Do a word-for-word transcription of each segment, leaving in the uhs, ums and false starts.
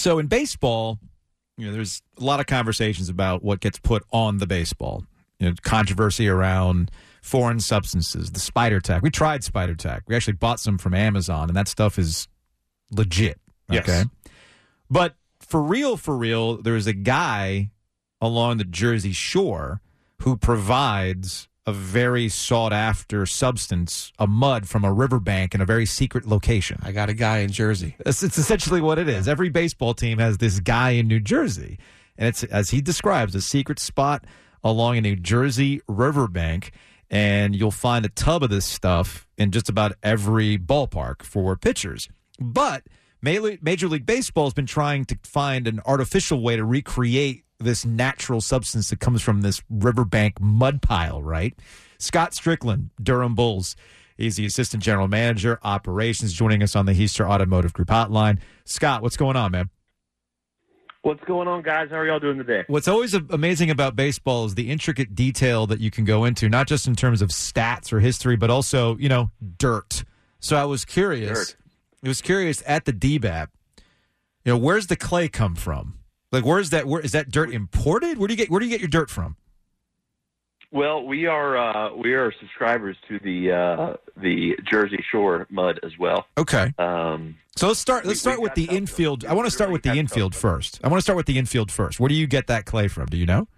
So in baseball, you know, there's a lot of conversations about what gets put on the baseball. You know, controversy around foreign substances, the Spider Tack. We tried Spider Tack. We actually bought some from Amazon, and that stuff is legit. Okay. Yes. But for real, for real, there is a guy along the Jersey Shore who provides a very sought-after substance, a mud from a riverbank in a very secret location. I got a guy in Jersey. It's, it's essentially what it is. Every baseball team has this guy in New Jersey, and it's, as he describes, a secret spot along a New Jersey riverbank, and you'll find a tub of this stuff in just about every ballpark for pitchers. But Major League Baseball has been trying to find an artificial way to recreate this natural substance that comes from this riverbank mud pile, right? Scott Strickland, Durham Bulls. He's the Assistant General Manager, Operations, joining us on the Heister Automotive Group hotline. Scott, what's going on, man? What's going on, guys? How are y'all doing today? What's always amazing about baseball is the intricate detail that you can go into, not just in terms of stats or history, but also, you know, dirt. So I was curious. Dirt. I was curious at the D B A P, you know, where's the clay come from? Like, where's that? Where is that dirt imported? Where do you get? Where do you get your dirt from? Well, we are uh, we are subscribers to the uh, the Jersey Shore mud as well. Okay. Um, so let's start. Let's we, start we with the some, infield. I want to start really with the infield first. I want to start with the infield first. Where do you get that clay from? Do you know?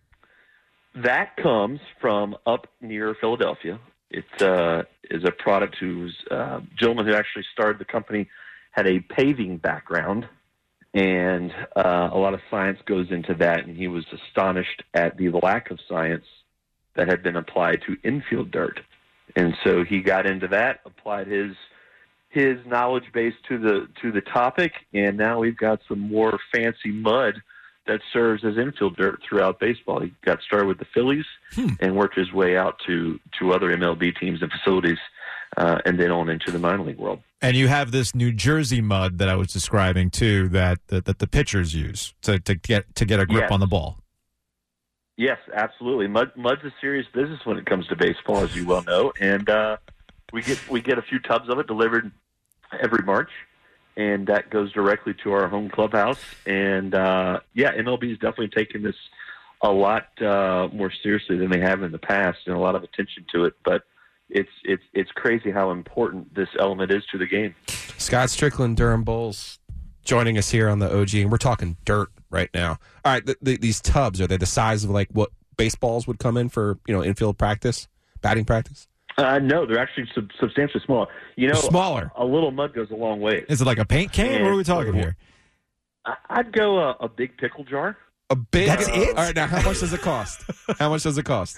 That comes from up near Philadelphia. It uh, is a product whose uh, gentleman who actually started the company had a paving background. And uh, a lot of science goes into that, and he was astonished at the lack of science that had been applied to infield dirt. And so he got into that, applied his his knowledge base to the to the topic, and now we've got some more fancy mud that serves as infield dirt throughout baseball. He got started with the Phillies hmm. and worked his way out to, to other M L B teams and facilities, uh, and then on into the minor league world. And you have this New Jersey mud that I was describing too, that that, that the pitchers use to, to get to get a grip yes. on the ball. Yes, absolutely. Mud mud's a serious business when it comes to baseball, as you well know, and uh, we get we get a few tubs of it delivered every March, and that goes directly to our home clubhouse. And uh, yeah, M L B is definitely taking this a lot uh, more seriously than they have in the past, and a lot of attention to it. But It's it's it's crazy how important this element is to the game. Scott Strickland, Durham Bulls, joining us here on the O G, and we're talking dirt right now. All right, the, the, these tubs, are they the size of like what baseballs would come in for, you know, infield practice, batting practice? Uh, no, they're actually sub- substantially small. You know, they're smaller. A, a little mud goes a long way. Is it like a paint can? And what are we talking so, here? I'd go a, a big pickle jar. A big. That's uh, it. All right, now how much does it cost? How much does it cost?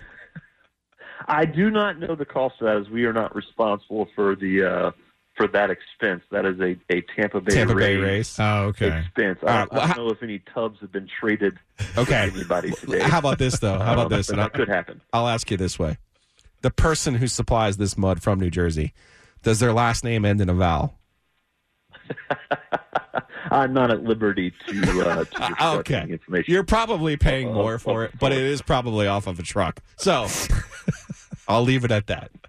I do not know the cost of that, as we are not responsible for the uh, for that expense. That is a, a Tampa Bay Tampa Rays Bay Rays. Oh, okay. expense. I, right, well, I don't how, know if any tubs have been traded. Okay. To anybody today. How about this though? How about this? That and could happen. I'll ask you this way: the person who supplies this mud from New Jersey, does their last name end in a vowel? I'm not at liberty to, uh, to discuss okay. any information. You're probably paying uh, more uh, for uh, it, but it is probably off of a truck. So I'll leave it at that.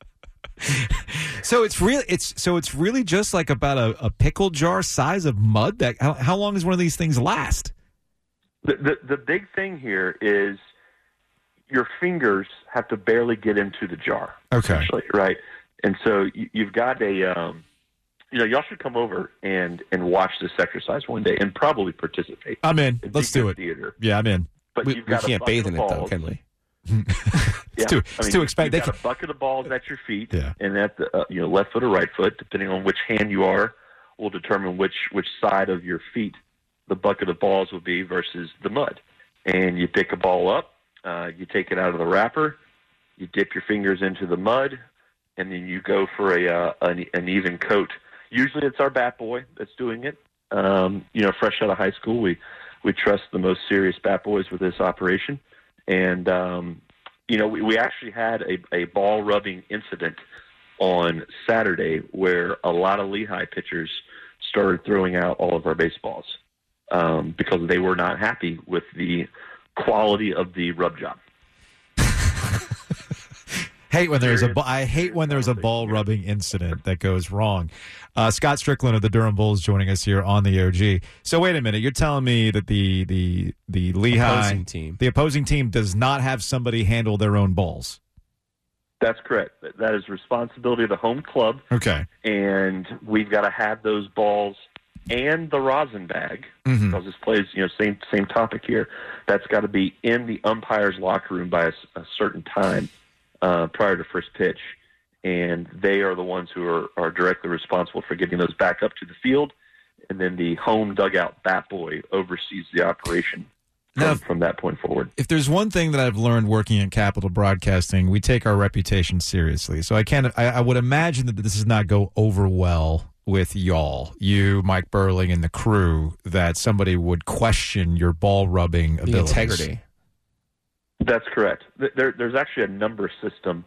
So it's really it's so it's really just like about a, a pickle jar size of mud. That how, how long does one of these things last? The, the the big thing here is your fingers have to barely get into the jar. Okay, right, and so you, you've got a. Um, You know, y'all should come over and, and watch this exercise one day and probably participate. I'm in. It'd Let's do it. Theater. Yeah, I'm in. But We, you've we got can't bathe in it, though, can we? it's yeah. too, I it's mean, too you, expensive. You've got a bucket of balls at your feet, Yeah. and at the uh, you know left foot or right foot, depending on which hand you are, will determine which which side of your feet the bucket of balls will be versus the mud. And you pick a ball up, uh, you take it out of the wrapper, you dip your fingers into the mud, and then you go for a uh, an, an even coat. Usually it's our bat boy that's doing it. Um, you know, fresh out of high school, we, we trust the most serious bat boys with this operation. And, um, you know, we, we actually had a, a ball rubbing incident on Saturday where a lot of Lehigh pitchers started throwing out all of our baseballs um, because they were not happy with the quality of the rub job. Hate when there's a. Serious- bu- I hate when there's a serious ball conversation rubbing incident that goes wrong. Uh, Scott Strickland of the Durham Bulls joining us here on the O G. So wait a minute, you're telling me that the the the Lehigh Opposing team. the opposing team does not have somebody handle their own balls? That's correct. That is responsibility of the home club, Okay. and we've got to have those balls and the rosin bag, Mhm. because this plays, you know, same same topic here. That's got to be in the umpire's locker room by a, s- a certain time uh, prior to first pitch, and they are the ones who are, are directly responsible for getting those back up to the field, and then the home dugout bat boy oversees the operation from, Now- from that point forward. If there's one thing that I've learned working at Capital Broadcasting, we take our reputation seriously. So I can't. I, I would imagine that this does not go over well with y'all, you, Mike Burling, and the crew, that somebody would question your ball rubbing The abilities. integrity. That's correct. Th- There, there's actually a number system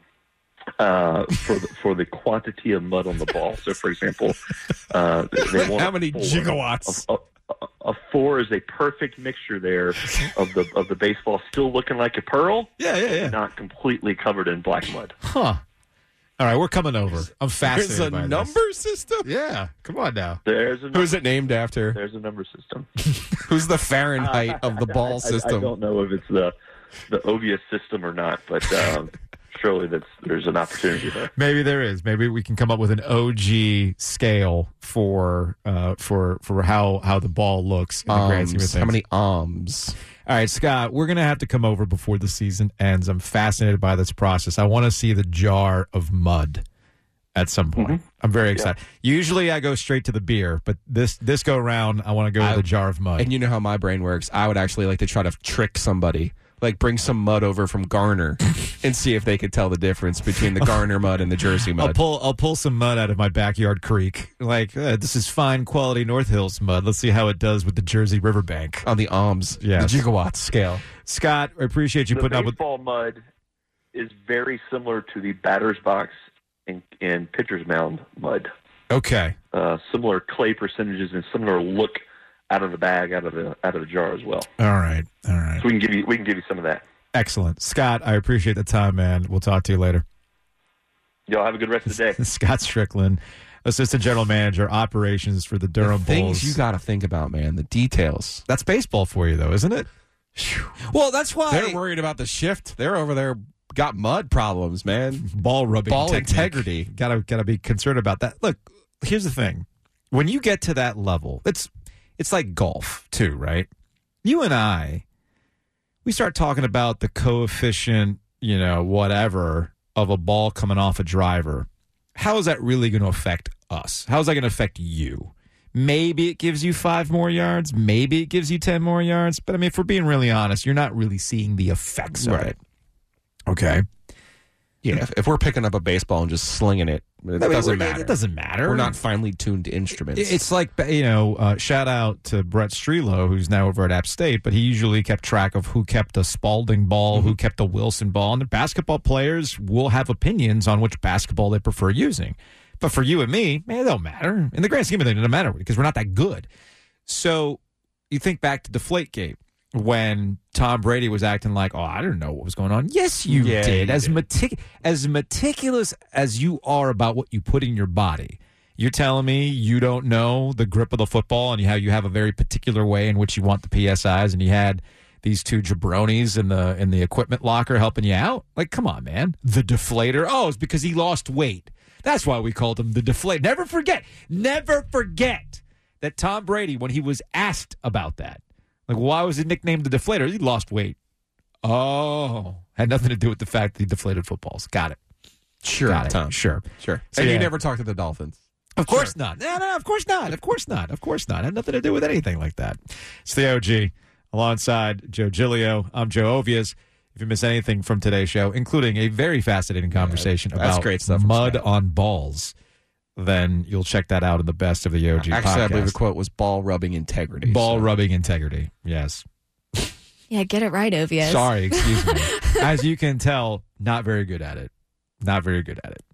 uh, for the, for the quantity of mud on the ball. So, for example, uh, they want How many four. gigawatts? A, a, a four is a perfect mixture there of the of the baseball still looking like a pearl, Yeah, yeah, yeah. not completely covered in black mud. Huh. All right, we're coming over. I'm There's fascinated a by this. number system? Yeah, come on now. There's a Who's it named after? there's a number system. Who's the Fahrenheit of the ball I, system? I don't know if it's the the obvious system or not, but um, surely that's there's an opportunity there. Maybe there is. Maybe we can come up with an O G scale for uh, for for how how the ball looks in the grand scheme of Ums. things. How many ums? All right, Scott, we're going to have to come over before the season ends. I'm fascinated by this process. I want to see the jar of mud at some point. Mm-hmm. I'm very excited. Usually I go straight to the beer, but this this go around, I want to go I- with a jar of mud. And you know how my brain works. I would actually like to try to trick somebody, like bring some mud over from Garner and see if they could tell the difference between the Garner mud and the Jersey I'll mud. pull I'll pull some mud out of my backyard creek. Like, uh, this is fine quality North Hills mud. Let's see how it does with the Jersey riverbank. on the ums, Yes. the gigawatts scale. Scott, I appreciate you The putting up with baseball mud is very similar to the batter's box and, and pitcher's mound mud. Okay. Uh, similar clay percentages and similar look out of the bag, out of the out of the jar as well. All right. All right. So we can give you we can give you some of that. Excellent. Scott, I appreciate the time, man. We'll talk to you later. Y'all have a good rest of the day. Scott Strickland, Assistant General Manager, Operations for the Durham Things Bulls. you got to think about, man. The details. That's baseball for you, though, isn't it? Well, that's why They're worried about the shift. They're over there got mud problems, man. ball rubbing Ball technique. integrity. Gotta gotta be concerned about that. Look, here's the thing: when you get to that level, it's it's like golf too, right? You and I, we start talking about the coefficient, you know, whatever of a ball coming off a driver. How is that really going to affect us? How is that going to affect you? Maybe it gives you five more yards. Maybe it gives you ten more yards. But I mean, if we're being really honest, you're not really seeing the effects of Right. it. Okay. Yeah, if, if we're picking up a baseball and just slinging it, it I mean, doesn't we're- matter. It doesn't matter. We're not finely tuned instruments. It's like, you know, uh, shout out to Brett Strelo, who's now over at App State, but he usually kept track of who kept a Spalding ball, Mm-hmm. who kept a Wilson ball. And the basketball players will have opinions on which basketball they prefer using. But for you and me, man, it don't matter. In the grand scheme of things, it doesn't matter because we're not that good. So you think back to Deflategate when Tom Brady was acting like, oh, I didn't know what was going on. Yes, you Yeah, did. you As, did. metic- as meticulous as you are about what you put in your body, you're telling me you don't know the grip of the football and how you have a very particular way in which you want the P S Is, and you had these two jabronis in the in the equipment locker helping you out? Like, come on, man. The deflator. Oh, it's because he lost weight. That's why we called him the deflator. Never forget, never forget that Tom Brady, when he was asked about that, like, why was he nicknamed the deflator? He lost weight. Oh, had nothing to do with the fact that he deflated footballs. Got it. sure, Got it. Tom. Sure. Sure. So, and yeah. you never talked to the Dolphins. Of course not. No, no, no, of course not. Of course not. Of course not. Had nothing to do with anything like that. It's the O G alongside Joe Giglio. I'm Joe Ovias. If you miss anything from today's show, including a very fascinating conversation that's about great stuff from mud Scott. on balls, then you'll check that out in the best of the O G Actually, podcast. I believe the quote was ball rubbing integrity. Ball so. rubbing integrity. Yes. Yeah, get it right, Ovius. Sorry, excuse me. As you can tell, not very good at it. Not very good at it.